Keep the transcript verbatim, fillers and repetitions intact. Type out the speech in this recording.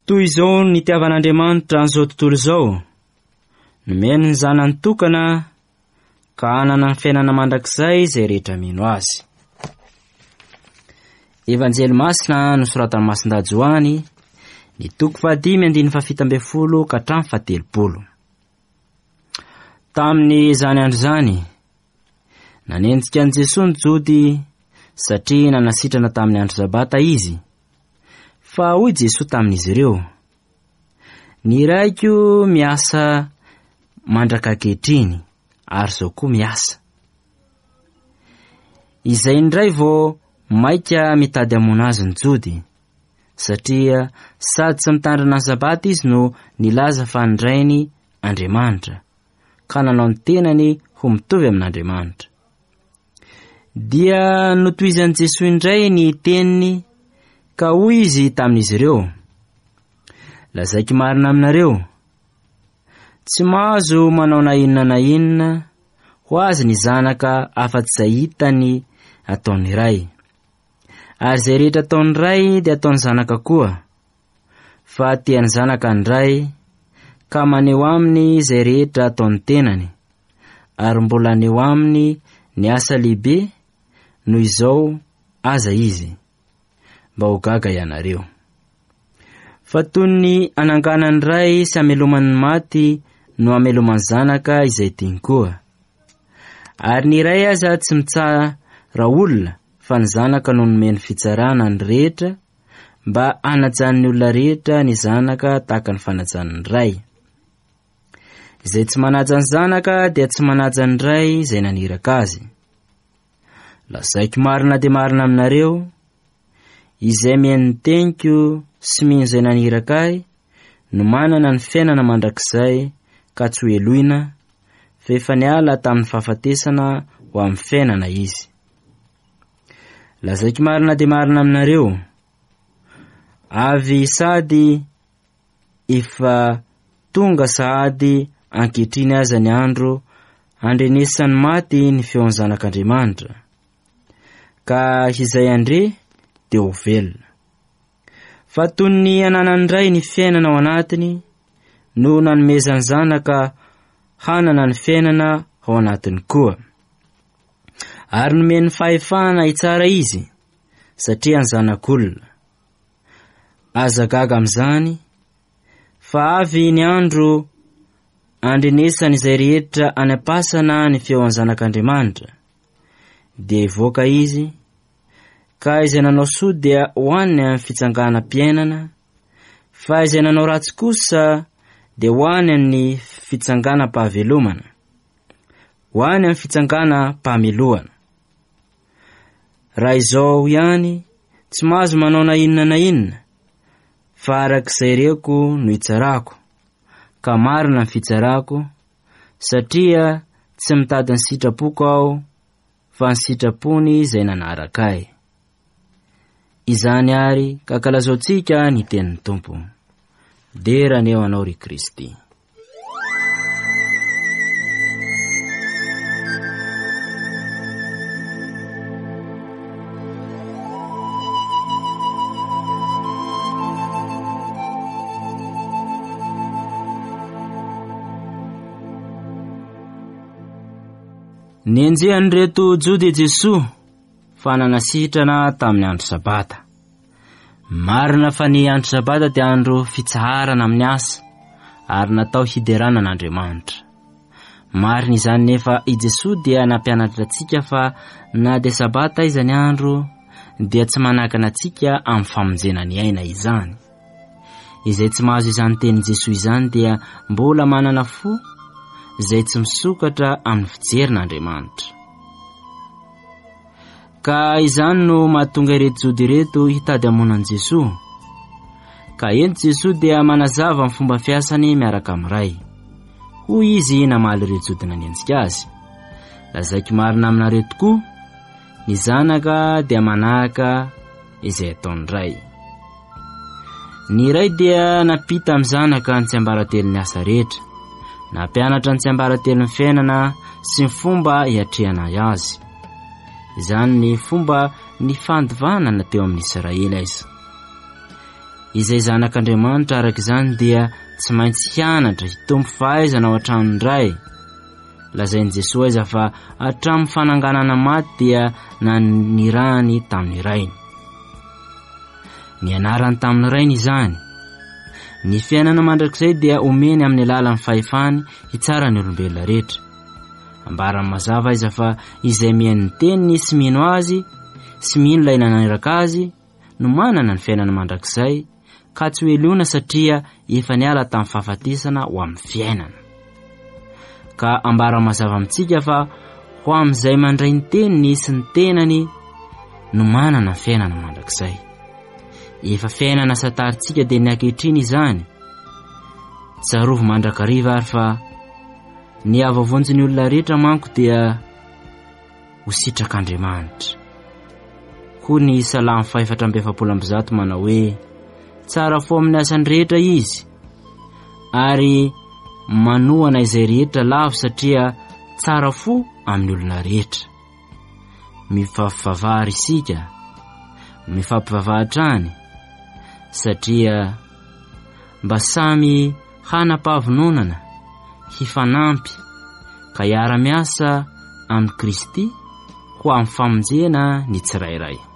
Toy izao ny tiavan'Andriamanitra an'izao tontolo izao, nomeny ny zanany tokana ka hanana ny fiainana mandrakizay izay rehetra mino azy. Evanjely Masina nosoratan'i Masin-danja Johany, ny toko fahadimy andiny fahafito ambin'ny folo ka hatramin'ny fahatelopolo. Tamin'izany andro izany, nanenjika an'i Jesosy ny Jody satria nanasitrana tamin'ny andro sabata izy. Fa hoy Jesosy tamin'izy ireo, ny raiko miasa mandrakakehitriny ary zao koa miasa. Izay indray vao maika mitady hamono azy ny Jody, satria sady tsy mitandrina ny sabata izy no nilaza fa nindrainy Andriamanitra, ka nanao ny tenany ho mitovy amin'Andriamanitra. Dia notohizan'i Jesosy indray ny teniny, ka hoy izy tamin'izy ireo, lazaiko marina aminareo, tsy mahazo manao na inona na inona ho azy ny zanaka afa-tsy izay hitany ataon'ny ray, ary izay rehetra ataon'ny ray dia ataon'ny zanaka koa, fa tian'ny zanaka ny ray ka maneho aminy izay rehetra ataon'ny tenany, ary mbola aneho aminy ny asa lehibe noho izao aza izy, mba ho gaga ianareo. Fa toy ny ananganan'ny ray sy ameloman'ny maty no ameloman'ny zanaka izay tiany koa. Ary ny ray aza tsy mitsara olona, fa ny zanaka no nomeny fitsarana ny rehetra, mba hanajan'ny olona rehetra ny zanaka tahaka ny fanajan'ny ray. Izay tsy manaja ny zanaka dia tsy manaja ny ray izay naniraka azy. Lazaiko marina dia marina aminareo, izay mihaino ny teniko sy mino izay naniraka ahy no manana ny fiainana mandrakizay ka tsy ho eloina, fa efa niala tamin'ny fahafatesana ho amin'ny fiainana izy. Lazaiko marina dia marina aminareo, avy sady efa tonga sahady ankehitriny aza ny andro andrenesan'ny maty ny feon'ny zanak'Andriamanitra, ka izay andre dia ho velona. Fa toy ny ananan'ny ray ny fiainana ao anatiny, no nanomezany zanaka hanana ny fiainana ao anatiny koa, ary nomeny fahefana hitsara izy, satria ny zanak'olona. Aza gaga amin'izany, fa avy ny andro andrenesany izay rehetra anapasana ny feon'ny zanak'Andriamanitra, dia ivoaka izy, ka izay nanao soa dia hoaniny amin'ny fitsangana-piainana, fa izay nanao ratsy kosa dia hoaniny amin'ny fitsangana-pahavelomana, hoaniny amin'ny fitsangana-pahamelohana. Raha izao ihany tsy mahazo manao na inona na inona, fa arak'izay reko no hitsarako, ka marina ny fitsarako, satria tsy mitady ny sitrapoko aho, fa ny sitrapony izay nanaraka ahy. Izany ary ka kalazaontsika ny tenin'ny Tompo. Dera aneo anao ry Kristy. Nienjehany reto Jody Jesosy fa nanasitrana tamin'ny andro sabata. Marina fa ny andro sabata dia andro fitsaharana amin'ny asa, ary natao hiderana n'Andriamanitra. Marina izany nefa i Jesosy dia nampianatra antsika fa na dia sabata izany andro dia tsy manakana antsika amin'ny famonjena ny aina izany. Izay tsy mahazo izany teny Jesosy izany dia mbola manana fo izay tsy misokatra amin'ny fijerin'Andriamanitra. Ka izany no mahatonga ireto Jody ireto hitady hamonan'i Jesosy. Ka ento Jesosy dia manazava amin'ny fomba fiasany miaraka amin'ny ray. Hoy izy namaly ireto Jody nanenjika azy, lazaiko marina aminareo tokoa, ny zanaka dia manahaka izay ataon'ny ray. Ny ray dia napita amin'ny zanaka ny tsiambaratelo ny asa rehetra, nampianatra ny tsiambaratelo ny fiainana sy ny fomba hiatrehana azy. Izany ny fomba ny fandovanana teo amin'ny Israely aiza. izay zanak'Andriamanitra araka izany dia tsy maintsy hianatra hitombo fahaizana ao an-tranondray. Lazain'i Jesosy aiza fa hatramin'ny fananganana maty dia nanirahany tamin'ny rainy. Nianarany tamin'ny rainy izany. Ny fiainana mandrakizay dia omeny amin'ny alalan'ny fahefany hitsara ny olombelona rehetra. Ambarany mazava aiza fa izay mihaino ny teniny sy mino azy sy mino ilay naniraka azy no manana ny fiainana mandrakizay, ka tsy ho eloana satria efa niala tamin'ny fahafatesana ho amin'ny fiainana. Ka ambara mazava amintsika fa ho amin'izay mandray ny teniny sy ny tenany no manana ny fiainana mandrakizay. Efa fiainana sataritsika dia ny ankehitriny izany. Tsarovy mandrakariva ary fa ny avavonjy ny olona rehetra manko dia ho sitrak'Andriamanitra. Koa ny Salamo fahaefatra amby efapolo amby zato manao hoe tsara fo amin'ny asany rehetra izy ary manohana izay rehetra lavo satria tsara fo amin'ny olona rehetra. Mifampivavahary isika, mifampivavahatrany satria mba samy hanam-pahavononana, hifanampy ka hiara-miasa amin'ny Kristy ho amin'ny famonjena ny tsirairay.